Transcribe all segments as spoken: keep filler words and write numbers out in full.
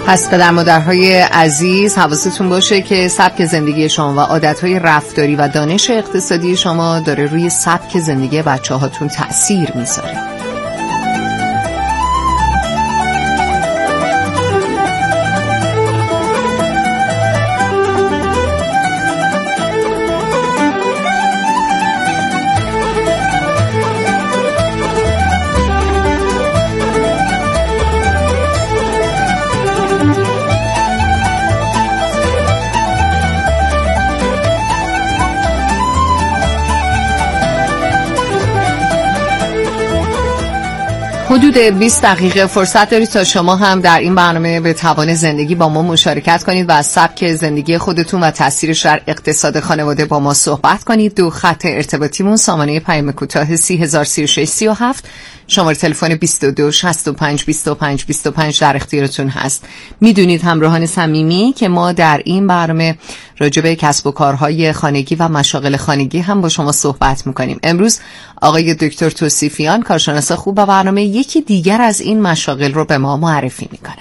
پس پدر مادرهای عزیز حواستون باشه که سبک زندگی شما و عادتهای رفتاری و دانش اقتصادی شما داره روی سبک زندگی بچه هاتون تأثیر میذاره. حدود بیست دقیقه فرصت دارید تا شما هم در این برنامه به توان زندگی با ما مشارکت کنید و از سبک زندگی خودتون و تاثیرش بر اقتصاد خانواده با ما صحبت کنید. دو خط ارتباطیمون سامانه پیام کوتاه سی هزار سی و شش سی و هفت، شماره تلفن بیست و دو شصت و پنج بیست و پنج بیست و پنج در اختیارتون هست. میدونید همراهان صمیمی که ما در این برنامه راجع به کسب و کارهای خانگی و مشاغل خانگی هم با شما صحبت میکنیم. امروز آقای دکتر توصیفیان، کارشناس خوب و برنامه، یکی دیگر از این مشاغل رو به ما معرفی میکنن.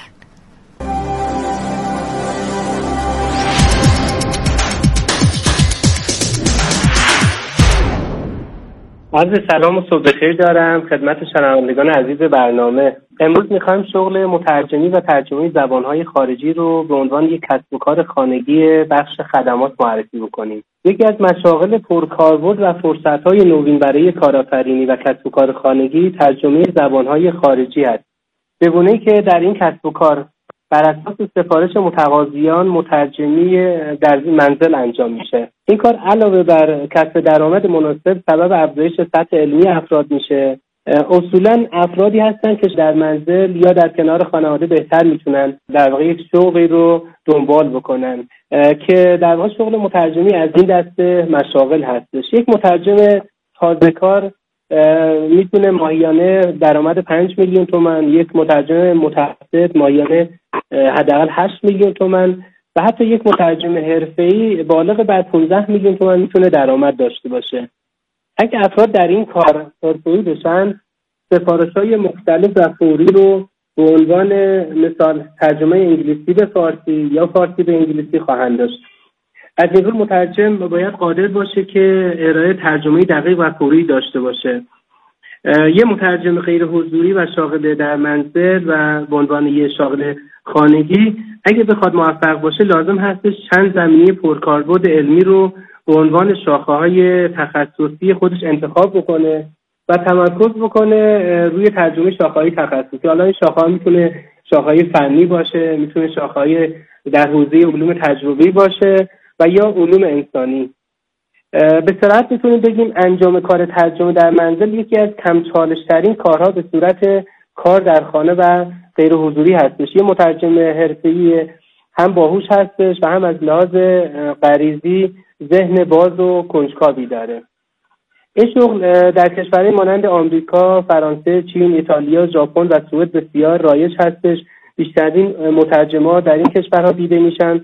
عرض سلام و صبح بخیر دارم خدمت شنوندگان عزیز برنامه. امروز میخوایم شغل مترجمی و ترجمه زبانهای خارجی رو به عنوان یک کسب و کار خانگی بخش خدمات معرفی بکنیم. یکی از مشاغل پرکاربرد و فرصت‌های نوین برای کارآفرینی و کسب و کار خانگی ترجمه زبانهای خارجی است. به گونه‌ای که در این کسب و کار بر اساس سفارش متقاضیان مترجمی در منزل انجام میشه. این کار علاوه بر کسب درآمد مناسب سبب افزایش سطح علمی افراد میشه. اصولا افرادی هستن که در منزل یا در کنار خانواده بهتر میتونن در واقع یک شغلی رو دنبال بکنن که در واقع شغل مترجمی از این دسته مشاغل هستش. یک مترجم تازه کار میتونه ماهیانه درآمد پنج میلیون تومان، یک مترجم متوسط ماهیانه حداقل هشت میلیون تومان و حتی یک مترجم حرفه‌ای بالغ بر پانزده میلیون تومان میتونه درآمد داشته باشه. اگه افراد در این کار حرفه‌ای بشن، سفارش‌های مختلف و فوری رو به عنوان مثال ترجمه انگلیسی به فارسی یا فارسی به انگلیسی خواهند داشت. از این رو مترجم باید قادر باشه که ارائه ترجمه دقیق و فوری داشته باشه. یه مترجم غیر حضوری و شاغل در منزل و به عنوان یه شاغل خانگی اگه بخواد موفق باشه لازم هستش چند زمینه پرکاربرد علمی رو به عنوان شاخه‌های تخصصی خودش انتخاب بکنه و تمرکز بکنه روی ترجمه شاخه‌های تخصصی. حالا این شاخه‌ها میتونه شاخه‌های فنی باشه، میتونه شاخه‌های در حوزه علوم تجربی باشه و یا علوم انسانی. به صراحت میتونیم بگیم انجام کار ترجمه در منزل یکی از کم چالش ترین کارها به صورت کار در خانه و غیر حضوری هستش. یه مترجم حرفه‌ای هم باهوش هستش و هم از لحاظ غریزی ذهن باز و کنجکاوی داره. این شغل در کشورهای مانند آمریکا، فرانسه، چین، ایتالیا، ژاپن و سوئد بسیار رایج هستش. بیشترین مترجم‌ها در این کشورها دیده میشن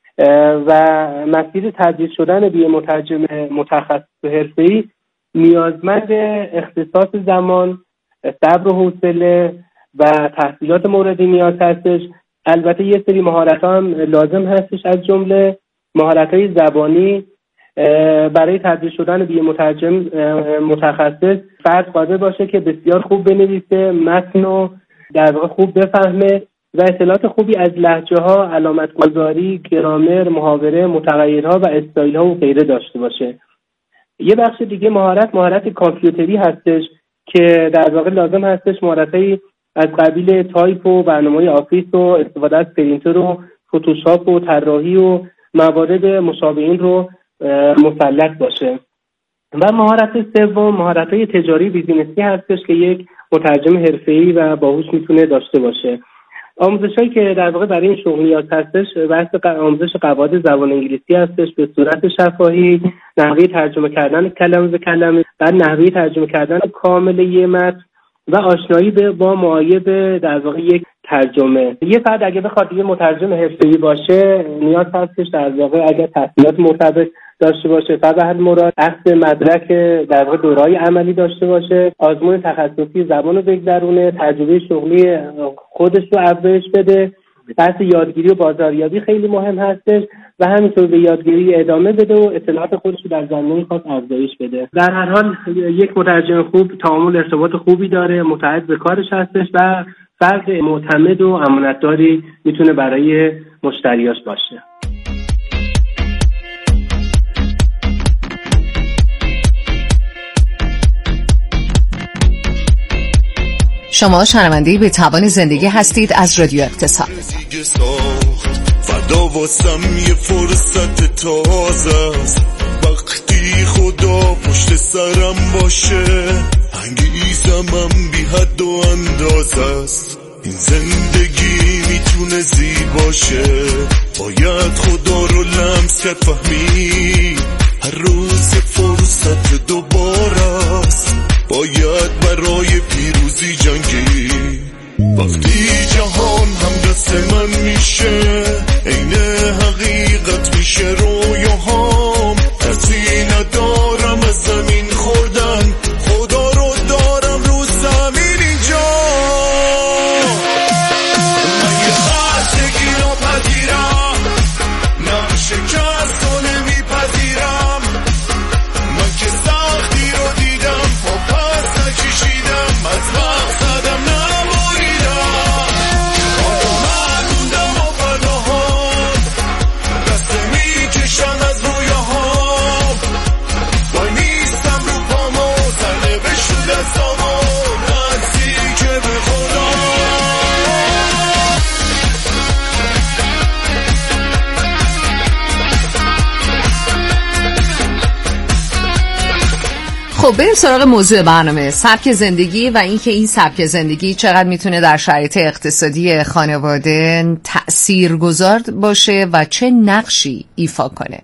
و مسیر تدریس شدن به مترجم متخصص حرفه‌ای نیازمند اختصاص زمان، صبر و حوصله و تحصیلات مورد نیاز هستش. البته یه سری مهارت‌ها هم لازم هستش، از جمله مهارت‌های زبانی. برای تدریس شدن به مترجم متخصص فرد قادر باشه که بسیار خوب بنویسه، متن رو در واقع خوب بفهمه و اطلاعات خوبی از لهجه‌ها، علامت‌گذاری، گرامر، محاوره، متغیرها و استایل‌ها و غیره داشته باشه. یه بخش دیگه مهارت مهارت کامپیوتری هستش که در واقع لازم هستش مهارت‌های از قبیل تایپ و برنامه‌های آفیس و استفاده از پرینتر و فتوشاپ و طراحی و موارد مشابه این رو مسلط باشه. و مهارت سوم مهارت‌های تجاری بیزینسی هستش که یک مترجم حرفه‌ای و باهوش میتونه داشته باشه. آموزش‌هایی که در واقع برای این شغل نیاز هستش بحث آموزش قواعد زبان انگلیسی هستش به صورت شفاهی، نحوه ترجمه کردن کلمه به کلمه، بعد نحوه ترجمه کردن کامل یه متن و آشنایی با معایب در واقع یک ترجمه. یه فرد اگه بخواد یه مترجم حرفه‌ای باشه نیاز هستش در واقع اگر تحصیلات مرتبط داشته باشه، فقط مراد اخذ مدرک در واقع دوره‌های عملی داشته باشه، آزمون تخصصی زبان رو بگذرونه، تجربه شغلی خودش رو افزایش بده بحث یادگیری و بازاریابی خیلی مهم هستش و همینطور به یادگیری ادامه بده و اطلاعات خودش رو در زمینه خاص افزایش بده. در هر حال یک مترجم خوب تعامل ارتباط خوبی داره، متعهد به کارش هستش و فرد معتمد و امانتداری میتونه برای مشتریاش باشه. شما شنونده به توان زندگی هستید از رادیو اقتصاد. فدا واسم یه فرصت تازه است، وقتی خدا پشت سرم باشه انگیزمم بی حد و اندازه است. این زندگی میتونه زیباشه، باید خدا رو لمس کرد فهمی هر روز فرصت دوباره است، باید برای پیروزی جنگی. وقتی جهان هم دست من میشه عین حقیقت میشه رویاهام، کسی ندارم از زمین خوردن، خدا رو دارم رو زمین اینجا. من یه خستگی رو پذیرم، نه شکست رو نمیپذیرم، من که سختی رو دیدم با پس نکشیدم، از مقصدم نبریدم، آقا من موندم و بلاهام، دست میکشم از رویاهام، وای نیستم رو پامو تنه بشو دستامو نزدیک به خدا. خب بریم سراغ موضوع برنامه، سبک زندگی و اینکه این سبک زندگی چقدر میتونه در شرایط اقتصادی خانواده تأثیرگذار باشه و چه نقشی ایفا کنه.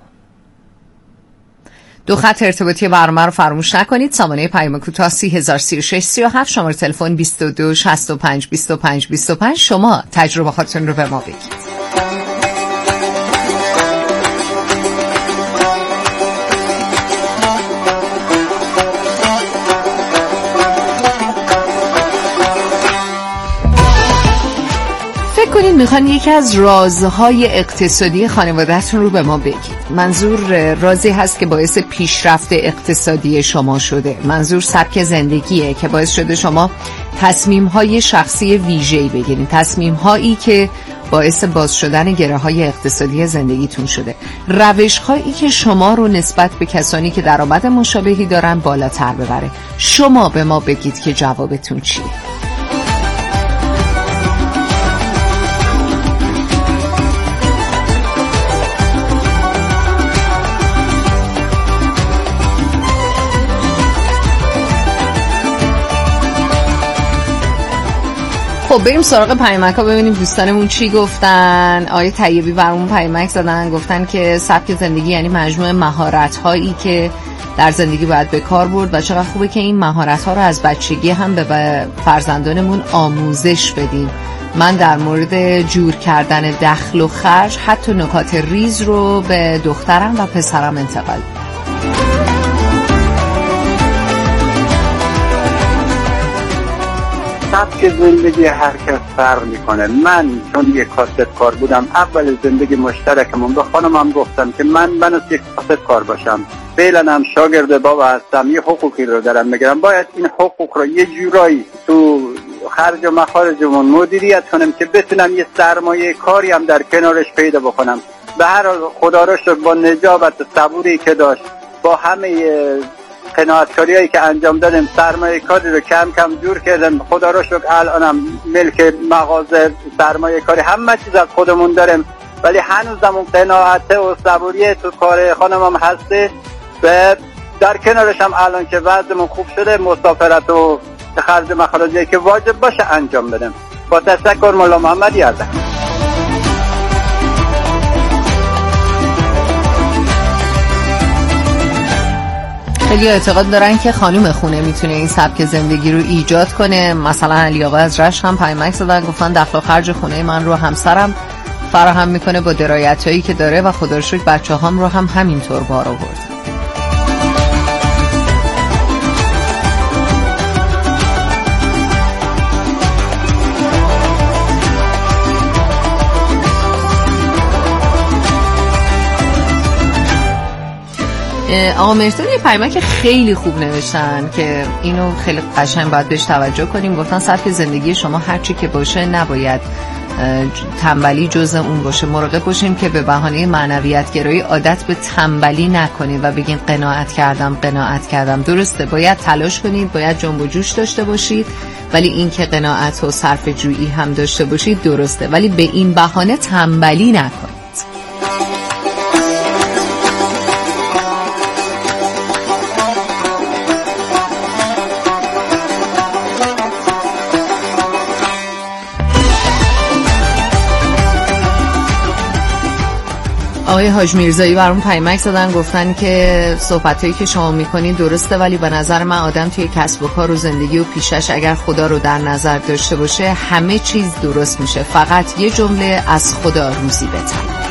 دو خط ارتباطی برنامه رو فراموش نکنید. سامانه پیام کوتاه سی هزار سی و شش سی و هفت، شماره تلفن بیست و دو شصت و پنج بیست و پنج بیست و پنج. شما تجربه خودتون رو به ما بگید. کنید میخوان یکی از رازهای اقتصادی خانواده‌تون رو به ما بگید. منظور رازی هست که باعث پیشرفت اقتصادی شما شده. منظور سبک زندگیه که باعث شده شما تصمیم‌های شخصی ویژه‌ای بگیرید، تصمیم‌هایی که باعث باز شدن گره‌های اقتصادی زندگیتون شده. روش‌هایی که شما رو نسبت به کسانی که درآمد مشابهی دارن بالاتر ببره. شما به ما بگید که جوابتون چیه. خب بریم سراغ پیامک ها ببینیم دوستانمون چی گفتن. آیه طیبی برامون پیامک زدن، گفتن که سبک زندگی یعنی مجموعه مهارت هایی که در زندگی باید به کار برد و چقدر خوبه که این مهارت ها رو از بچگی هم به فرزندانمون آموزش بدیم. من در مورد جور کردن دخل و خرج حتی نکات ریز رو به دخترم و پسرم انتقال میدم. سبک زندگی هر کس فرق میکنه. من چون یک کاسب کار بودم، اول زندگی مشترکمون به خانمم گفتم که من من از یک کاسب کار باشم، فعلا هم شاگرد بابا هستم، یه حقوقی رو دارم میگیرم، باید این حقوق رو یه جورایی تو خرج و مخارجمون مدیریت کنم که بتونم یه سرمایه کاری هم در کنارش پیدا بکنم. به هر حال خدا رو شکر با نجابت و صبوری که داشت، با همه قناعتکاری هایی که انجام دادیم، سرمایه کاری رو کم کم جور کردم. خدا رو شکر الانم ملک مغازه، سرمایه کاری، همه چیز از خودمون داریم، ولی هنوزم اون قناعت و صبوری تو کار خانمم هسته. و در کنارش هم الان که وضعمون خوب شده، مسافرت و خرج مخارجی که واجب باشه انجام بدیم. با تشکر. مولا محمد یزدان. خیلی اعتقاد دارن که خانم خونه میتونه این سبک زندگی رو ایجاد کنه. مثلا علی آقا از رشت هم پیامک زدن، گفتن دخل و خرج خونه من رو همسرم فراهم میکنه با درآمدهایی که داره و خدا رو شکر بچه‌هام رو هم همینطور بار آورد. آقا مهرداد یه پیامک خیلی خوب نوشتن که اینو خیلی قشنگ باید بهش توجه کنیم. گفتن سبک زندگی شما هرچی که باشه نباید تنبلی جزء اون باشه. مراقب باشیم که به بهانه معنویت گرایی عادت به تنبلی نکنید و بگین قناعت کردم قناعت کردم. درسته باید تلاش کنید، باید جنب و جوش داشته باشید، ولی این که قناعت و صرف جویی هم داشته باشید درسته، ولی به این بهانه تنبلی نکنید. آقای حاج میرزایی برام پیامک زدن، گفتن که صحبتایی که شما میکنین درسته، ولی به نظر من آدم توی کسب و کار و زندگی و پیشش اگر خدا رو در نظر داشته باشه همه چیز درست میشه، فقط یه جمله از خدا روزی بطلب.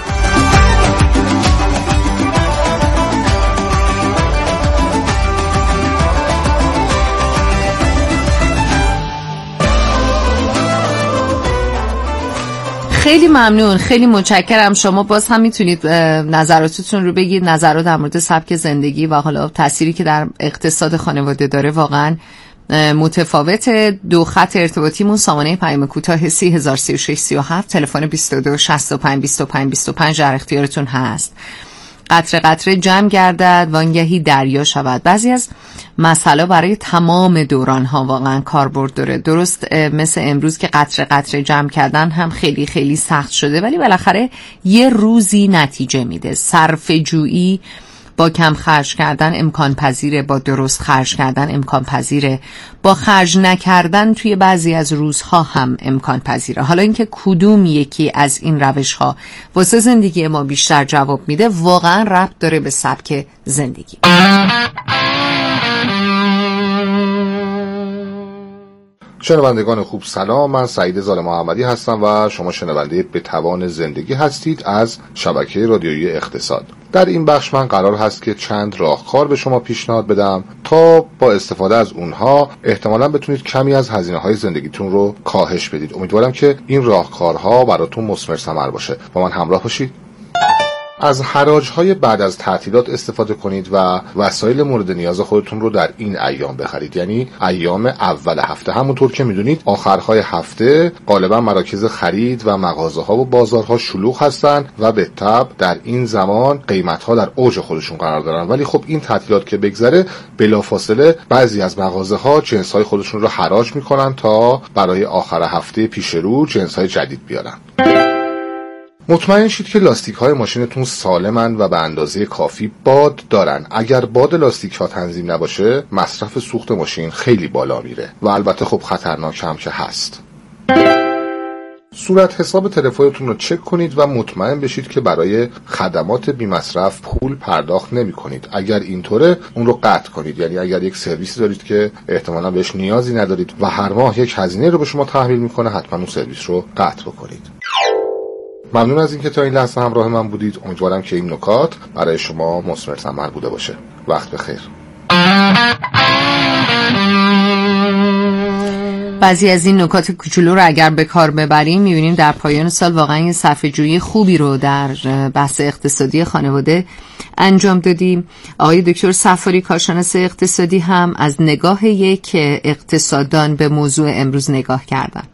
خیلی ممنون، خیلی متشکرم. شما باز هم میتونید نظراتتون رو بگید، نظرات در مورد سبک زندگی و حالا تأثیری که در اقتصاد خانواده داره واقعا متفاوت. دو خط ارتباطیمون سامانه پیام کوتاه سی هزار سی و شش سی و هفت، تلفن بیست و دو شصت و پنج بیست و پنج بیست و پنج در اختیارتون هست. قطره قطره جمع گردد وانگهی دریا شود. بعضی از مسئله برای تمام دوران ها واقعا کاربرد داره. درست مثل امروز که قطره قطره جمع کردن هم خیلی خیلی سخت شده، ولی بالاخره یه روزی نتیجه میده. صرفه جویی با کم خرج کردن امکان پذیره، با درست خرج کردن امکان پذیره، با خرج نکردن توی بعضی از روزها هم امکان پذیره. حالا اینکه کدوم یکی از این روش ها واسه زندگی ما بیشتر جواب میده واقعا ربط داره به سبک زندگی. شنوندگان خوب سلام، من سعید زال محمدی هستم و شما شنونده به توان زندگی هستید از شبکه رادیویی اقتصاد. در این بخش من قرار هست که چند راهکار به شما پیشنهاد بدم تا با استفاده از اونها احتمالاً بتونید کمی از هزینه‌های زندگیتون رو کاهش بدید. امیدوارم که این راهکارها براتون مثمر ثمر باشه. با من همراه باشید. از حراج‌های بعد از تعطیلات استفاده کنید و وسایل مورد نیاز خودتون رو در این ایام بخرید، یعنی ایام اول هفته. همونطور که میدونید آخرهای هفته غالبا مراکز خرید و مغازه‌ها و بازارها شلوغ هستن و به تبع در این زمان قیمت‌ها در اوج خودشون قرار دارن. ولی خب این تعطیلات که بگذره بلافاصله بعضی از مغازه‌ها جنس‌های خودشون رو حراج میکنن تا برای آخر هفته پیش رو جنس‌های جدید بیارن. مطمئن شید که لاستیک های ماشینتون سالمن و به اندازه کافی باد دارن. اگر باد لاستیک ها تنظیم نباشه مصرف سوخت ماشین خیلی بالا میره و البته خب خطرناک هم که هست. صورت حساب تلفنتون رو چک کنید و مطمئن بشید که برای خدمات بی مصرف پول پرداخت نمی کنید. اگر اینطوره اون رو قطع کنید، یعنی اگر یک سرویسی دارید که احتمالاً بهش نیازی ندارید و هر ماه یک هزینه رو به شما تحویل میکنه، حتما اون سرویس رو قطع بکنید. ممنون از اینکه تا این لحظه همراه من بودید. امیدوارم که این نکات برای شما مثمر ثمر بوده باشه. وقت بخیر. بعضی از این نکات کوچولو رو اگر به کار ببریم می‌بینیم در پایان سال واقعا یه صرفه‌جویی خوبی رو در بحث اقتصادی خانواده انجام دادیم. آقای دکتر صفاری کارشناس اقتصادی هم از نگاه یک اقتصاددان به موضوع امروز نگاه کردن.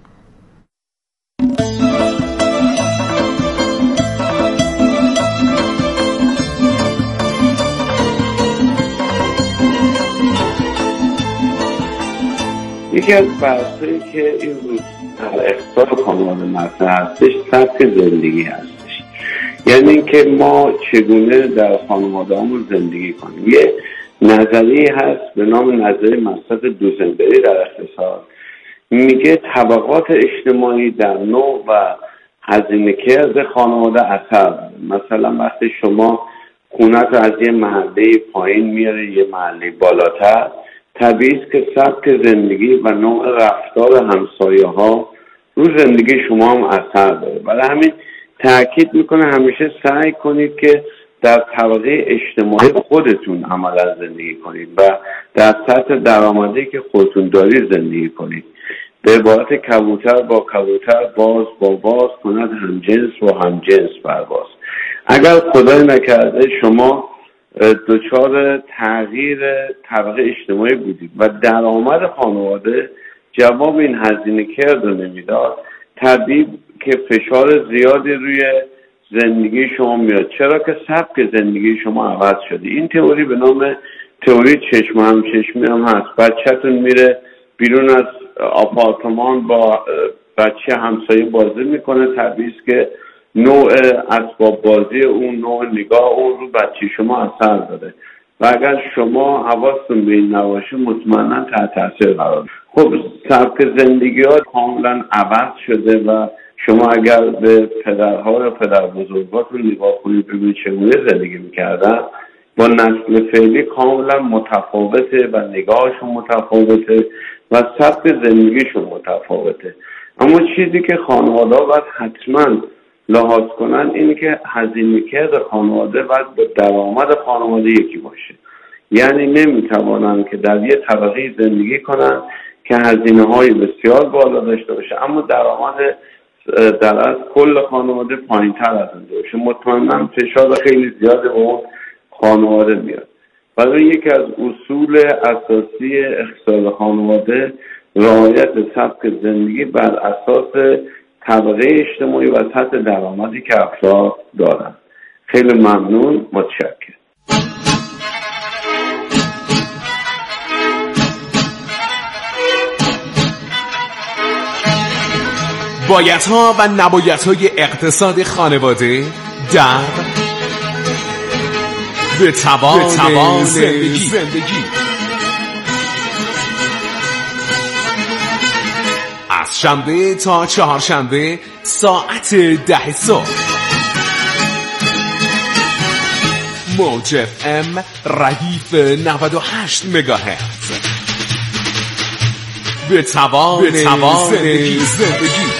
یکی از بحثایی که این روز در اقتصاد خانواده مطرح هستش سبک زندگی هستش، یعنی اینکه ما چگونه در خانواده‌مون زندگی کنیم. یه نظریه هست به نام نظریه مصرف دوزنبری در اقتصاد، میگه طبقات اجتماعی در نوع و هزینه کرد خانواده اثر داره. مثلا وقتی شما خونت از یه محله پایین میاره یه محله بالاتر، طبیعی است که سبک زندگی و نوع رفتار همسایه ها رو زندگی شما هم اثر داره. برای همین تاکید میکنه همیشه سعی کنید که در طبقه اجتماعی خودتون عملا زندگی کنید و در سطح درآمدی که خودتون دارید زندگی کنید. به عبارت کبوتر با کبوتر، باز با باز کند همجنس و همجنس پرواز. اگر خدای نکرده شما دچار تغییر طبقه اجتماعی بودیم و درآمد خانواده جواب این هزینه کرد رو نمیداد، طبیعی که فشار زیادی روی زندگی شما میاد. چرا که سبک زندگی شما عوض شده. این تئوری به نام تئوری چشم هم چشمی هم هست. بچه‌تون میره بیرون از آپارتمان با بچه همسایه بازی میکنه، طبیعی است که نوع اسباب بازی اون، نوع نگاه اون رو بچه شما اثر داره و اگر شما حواستون به این نباشه مطمئنا تحت تاثیر قرار میگیرید. خب سبک زندگی ها کاملا عوض شده و شما اگر به پدرها و پدر بزرگاتون نگاه کنید ببینید چگونه زندگی میکردن، با نسل فعلی کاملا متفاوته و نگاهشون متفاوته و سبک زندگیشون متفاوته. اما چیزی که خانواده ها باید حتما لحاظ کنن اینه که هزینه کرد خانواده باید با درآمد خانواده یکی باشه. یعنی نمیتوانن که در یه طبقه زندگی کنن که هزینه های بسیار بالا داشته باشه اما درآمد در از کل خانواده پایین تر از اون باشه. مطمئنا فشار خیلی زیاده به اون خانواده میاد. برای یکی از اصول اساسی اقتصاد خانواده رعایت سبک زندگی بر اساس طبقه اجتماعی و سطح درآمدی که افراد دارن. خیلی ممنون، متشکرم. بایدها و نبایدهای اقتصاد خانواده در به توان, به توان زندگی. زندگی از شنبه تا چهارشنبه ساعت ده صبح موج اف ام ردیف نود و هشت مگاهرتز. به توان, به توان زندگی. زندگی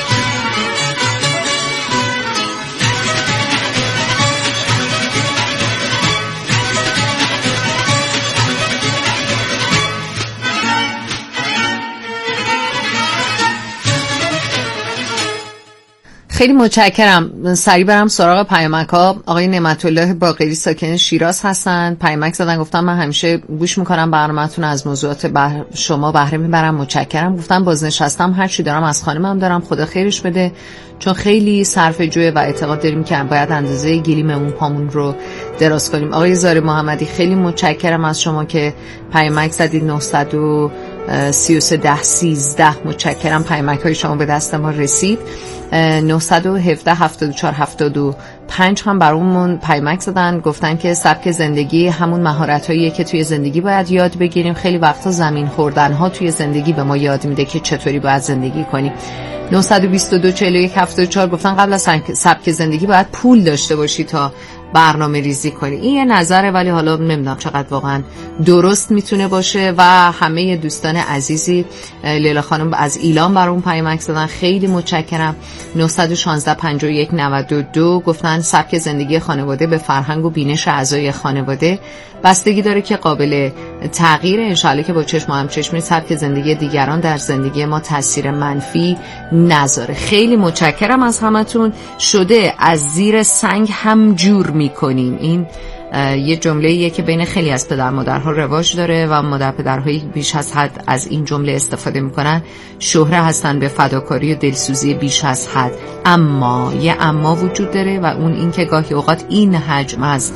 خیلی متشکرم. سریع برم سراغ پیامک‌ها. آقای نعمت الله باقری ساکن شیراز هستن. پیامک زدن گفتم من همیشه گوش میکنم برنامه‌تون، از موضوعات بر شما بهره میبرم. متشکرم. گفتم بازنشستم، هر چی دارم از خانمم دارم، خدا خیرش بده، چون خیلی صرف جوی و اعتقاد داریم که باید اندازه گلیممون پامون رو دراز کنیم. آقای زاری محمدی خیلی متشکرم از شما که پیامک زدید. نهصد و سی و سه ده سیزده متشکرم. پیامک های شما به دست ما رسید. نهصد و هفده هفتاد و چهار هفتاد و پنج هم برامون پیامک زدن، گفتن که سبک زندگی همون مهارت‌هاییه که توی زندگی باید یاد بگیریم. خیلی وقتا زمین خوردن ها توی زندگی به ما یاد میده که چطوری باید زندگی کنیم. نهصد و بیست و دو چهل و یک هفتاد و چهار گفتن قبل از سبک زندگی باید پول داشته باشی تا برنامه ریزی کنی. این یه نظره، ولی حالا نمیدونم چقدر واقعا درست میتونه باشه. و همه دوستان عزیزی، لیلا خانم از ایلان برام پیامک زدن، خیلی متشکرم. نهصد و شانزده پنجاه و یک نود و دو گفتن سبک زندگی خانواده به فرهنگ و بینش اعضای خانواده بستگی داره که قابل تغییر. انشالله که با چشم هم چشمی سبک زندگی دیگران در زندگی ما تاثیر منفی نذاره. خیلی متشکرم از همتون. شده از زیر سنگ هم جور میکنیم. این یه جمله‌ایه که بین خیلی از پدر مادرها رواج داره و مادر پدرهایی بیش از حد از این جمله استفاده میکنن. شهره هستن به فداکاری و دلسوزی بیش از حد. اما یه اما وجود داره و اون این که گاهی اوقات این حجم از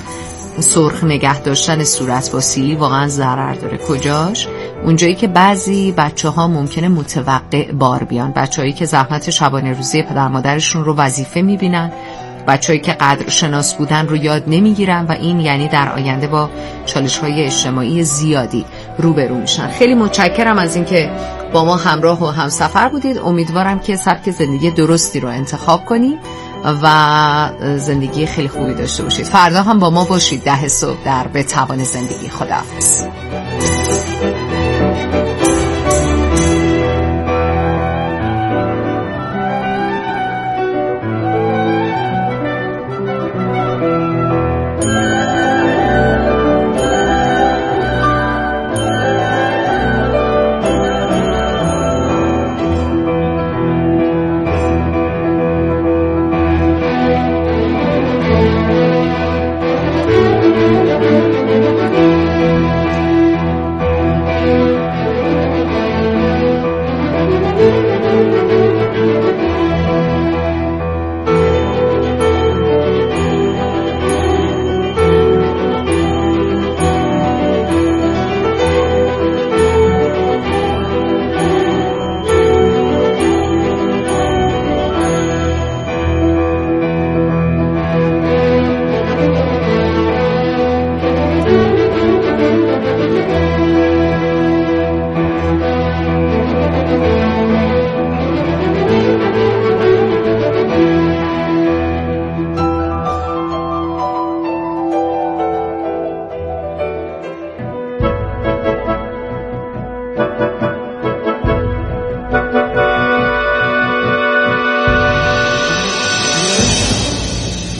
سرخ نگه داشتن صورت با سیلی واقعا ضرر داره. کجاش؟ اونجایی که بعضی بچه ها ممکنه متوقع بار بیان، بچه هایی که زحمت شبانه روزی پدر مادرشون رو وظیفه میبینن، بچه‌ای که قدر شناس بودن رو یاد نمیگیرن و این یعنی در آینده با چالش‌های اجتماعی زیادی روبرو میشن. خیلی متشکرم از اینکه با ما همراه و همسفر بودید. امیدوارم که سبک زندگی درستی رو انتخاب کنید و زندگی خیلی خوبی داشته باشید. فردا هم با ما باشید ده صبح در به توان زندگی. خداحافظ.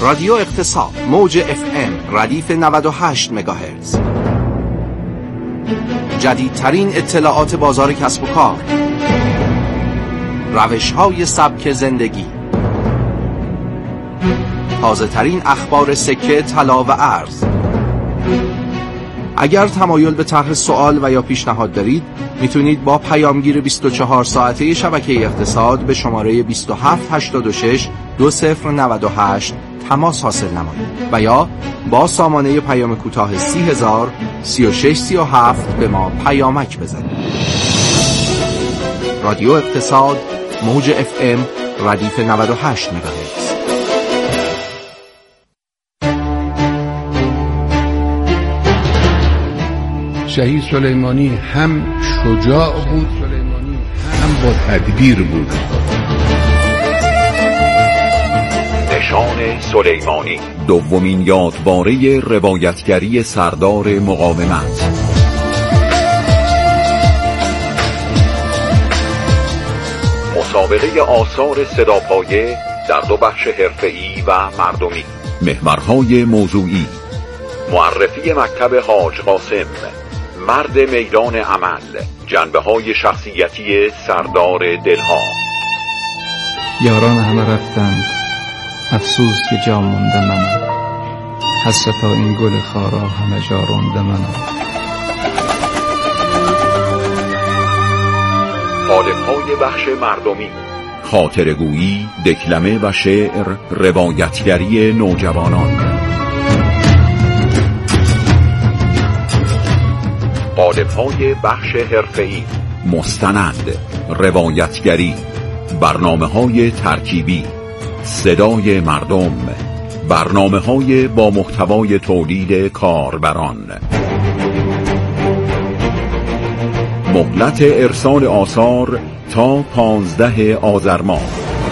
رادیو اقتصاد موج اف ام ردیف نود و هشت مگاهرتز. جدیدترین اطلاعات بازار کسب و کار، روش‌های سبک زندگی، تازه‌ترین اخبار سکه، طلا و ارز. اگر تمایل به طرح سوال و یا پیشنهاد دارید، میتونید با پیامگیر بیست و چهار ساعته شبکه اقتصاد به شماره بیست و هفت هشتاد و شش دو صفر نود و هشت تماس حاصل نمایید و یا با سامانه پیام کوتاه سی هزار سی و شش سی و هفت به ما پیامک بزنید. رادیو اقتصاد موج اف ام ردیف نود و هشت مگاهرتز. شهید سلیمانی هم شجاع بود، سلیمانی هم با تدبیر بود. نشان سلیمانی، دومین یادواره روایتگری سردار مقاومت. مسابقه آثار صداپایه در دو بخش حرفه‌ای و مردمی. محورهای موضوعی: معرفی مکتب حاج قاسم، مرد میدان عمل، جنبه‌های شخصیتی سردار دلها. یاران همه رفتند، افسوس که جا مونده منم، حسرتا این گل خارا همه جا رونده منم. قالب‌های بخش مردمی: خاطرگویی، دکلمه و شعر، روایتگری نوجوانان. قالب‌های بخش حرفه‌ای: مستند، روایتگری، برنامه‌های ترکیبی، صدای مردم، برنامه‌های با محتوای تولید کاربران. مهلت ارسال آثار تا پانزده آذر ماه.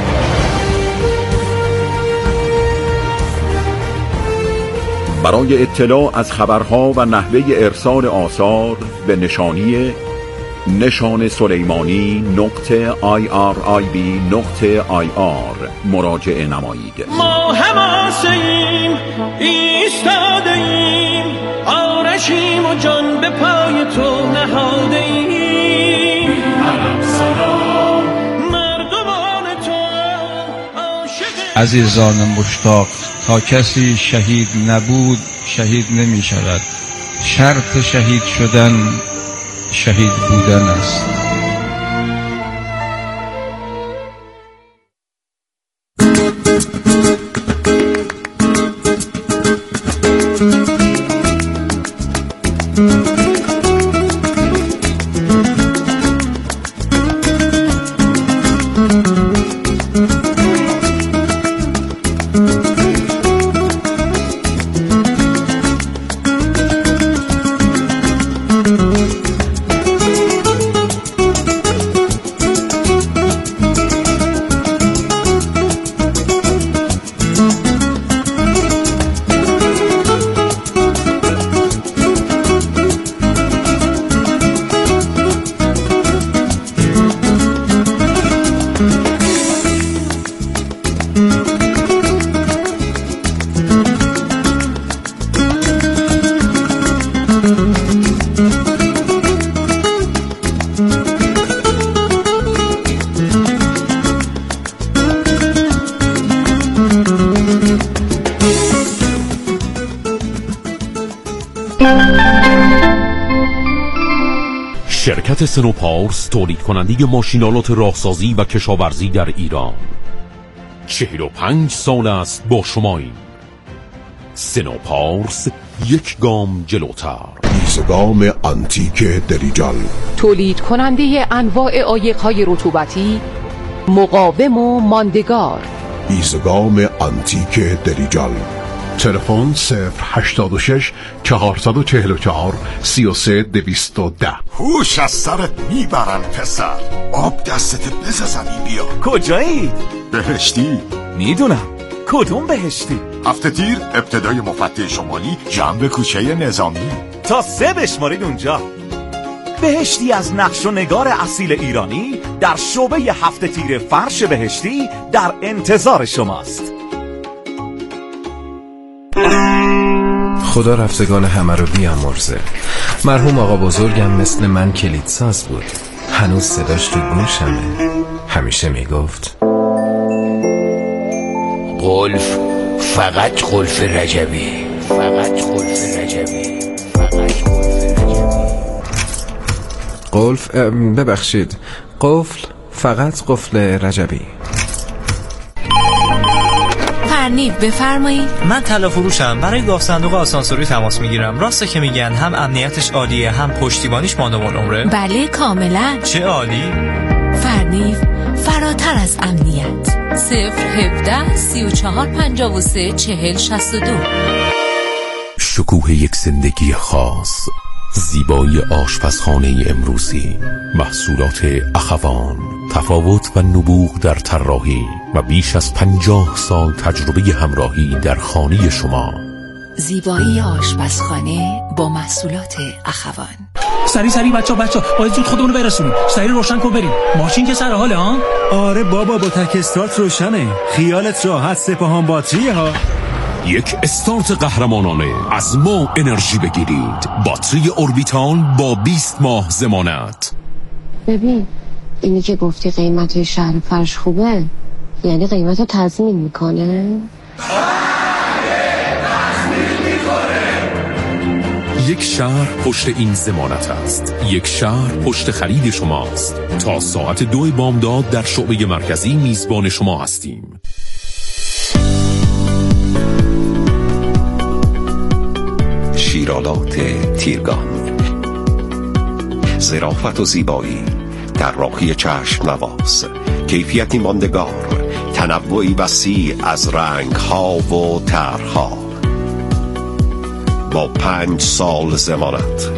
برای اطلاع از خبرها و نحوه ارسال آثار به نشانی نشان سلیمانی نقطه آی آر آی بی نقطه آی آر مراجعه نمایید. ما هماسیم، ایستاده ایم، آرشیم و جان به پای تو نهاده ایم. سلام مردمان تو عاشق. عزیزان مشتاق، تا کسی شهید نبود شهید نمی شود. شرط شهید شدن شهید بودن است. شرکت سنوپارس تولید کننده ماشینالات راهسازی و کشاورزی در ایران چهل و پنج سال است با شماییم. سنوپارس یک گام جلوتر. ایزگام آنتیک دریجان، تولید کننده انواع عایق‌های رطوبتی مقاوم و ماندگار. ایزگام آنتیک دریجان. تلفن صفر هشتاد و شش چهارصد و چهل و چهار سی و سه دویست و ده. هوش از سرت میبرن پسر، آب دستت بزن زمین بیا. کجایی؟ بهشتی. میدونم. کدوم بهشتی؟ هفته تیر ابتدای مفتح شمالی جنب کوچه نظامی. تا سه بشمارید اونجا. بهشتی از نقش و نگار اصیل ایرانی در شعبه هفته تیر فرش بهشتی در انتظار شماست. خدا رفتگان همه رو بیامرزه. مرحوم آقا بزرگم مثل من کلیدساز بود، هنوز صداش تو گوشمه. همیشه میگفت قلف فقط قلف رجبی، فقط قلف رجبی، فقط قلف رجبی. قلف ببخشید قفل فقط قفل رجبی. فرنیب بفرمایید. من طلا فروشم، برای گاف صندوق آسانسوری تماس میگیرم. راسته که میگن هم امنیتش عالیه هم پشتیبانیش مادام العمره؟ بله کاملا. چه عالی. فرنیب فراتر از امنیت. صفر هفده سی و چهار پنجاه و سه چهل شصت و دو. شکوه یک زندگی خاص، زیبایی آشپزخانه امروزی، محصولات اخوان، تفاوت و نبوغ در طراحی و بیش از پنجاه سال تجربه همراهی در خانه شما. زیبایی آشپزخانه با محصولات اخوان. سری سری بچه بچه باید زود خودمونو برسونیم. سری روشن کن بریم. ماشین که سر حاله ها؟ آره بابا با تک استارت روشنه. خیالت راحت، سپاهان باتریه ها. یک استارت قهرمانانه از ما انرژی بگیرید. باتری اوربیتال با بیست ماه ضمانت. ببین اینی که گفتی قیمت شهر فرش خوبه، یعنی قیمت رو تضمین میکنه؟ یک شهر پشت این ضمانت است. یک شهر پشت خرید شماست. تا ساعت دو بامداد در شعبه مرکزی میزبان شما هستیم. شیرالات تیرگان، ظرافت و زیبایی، طراحی چشم نواز، کیفیتی ماندگار، تنوعی وسیع از رنگ ها و طرح‌ها، با پنج سال ضمانت.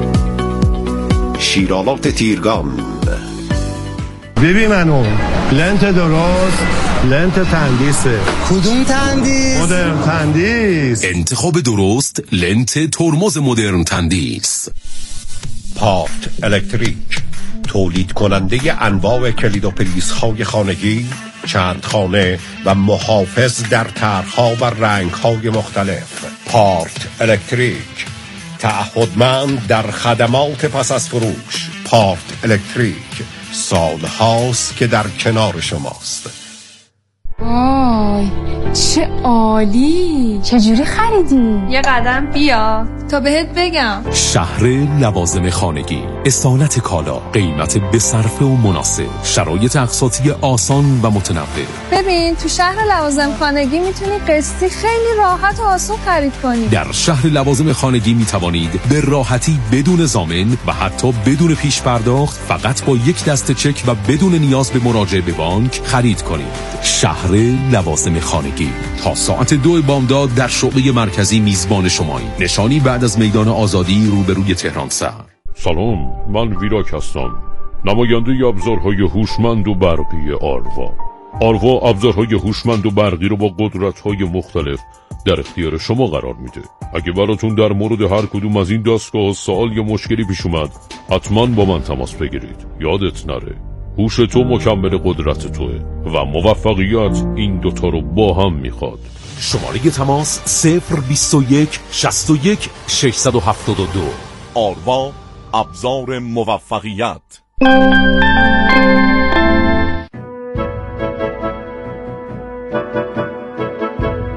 شیرالات تیرگان. ببین منو لنت درست، لنت تندیسه. کدوم تندیس؟ مدرن تندیس. انتخاب درست لنت ترمز مدرن تندیس. پارت الکتریک، تولید کننده انواع کلید و پریز های خانگی، چند خانه و محافظ در طرح‌ها و رنگ‌های مختلف. پارت الکتریک، تعهدمند در خدمات پس از فروش. پارت الکتریک، سال هاست که در کنار شماست. وای چه عالی، چجوری خریدی؟ یه قدم بیا تا بهت بگم. شهر لوازم خانگی، اصالت کالا، قیمت بصرفه و مناسب، شرایط اقساطی آسان و متنوع. ببین تو شهر لوازم خانگی میتونی قسطی خیلی راحت و آسون خرید کنی. در شهر لوازم خانگی میتوانید به راحتی بدون ضامن و حتی بدون پیش پرداخت فقط با یک دسته چک و بدون نیاز به مراجعه به بانک خرید کنید. شهر لوازم خانگی تا ساعت دو بامداد در شعبه مرکزی میزبان شمایی. نشانی بعد از میدان آزادی روبروی تهران سر. سلام، من ویراک هستم، نماینده ابزارهای هوشمند و برقی آروا. آروا ابزارهای هوشمند و برقی رو با قدرت‌های مختلف در اختیار شما قرار میده. اگه براتون در مورد هر کدوم از این دستگاه سوال یا مشکلی پیش اومد، حتما با من تماس بگیرید. یادت نره هوش تو مکمل قدرت توه و موفقیت این دوتا رو با هم میخواد. شماره تماس صفر بیست و یک شصت و یک ششصد و هفتاد و دو. آروا، ابزار موفقیت.